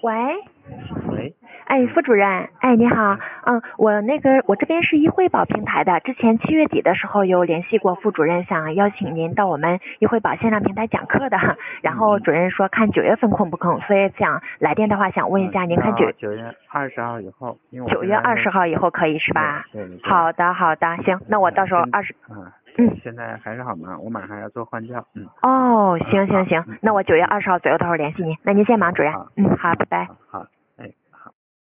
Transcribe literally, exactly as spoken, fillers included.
喂， 喂， 哎，副主任，哎，你好，嗯，我那个我这边是医惠保平台的，之前七月底的时候有联系过副主任，想邀请您到我们医惠保线上平台讲课的，然后主任说看九月份空不空，所以想来电的话想问一下您看九九月二十号以后，因为我九月二十号以后可以是吧？ 对对对。 好的好的，行，那我到时候二十啊， 嗯， 现在还是好忙，我马上要做换教，嗯。 哦，行行行，那我九月二十号左右到时候联系您，那您先忙，主任， 好， 嗯，好，拜拜。 好好。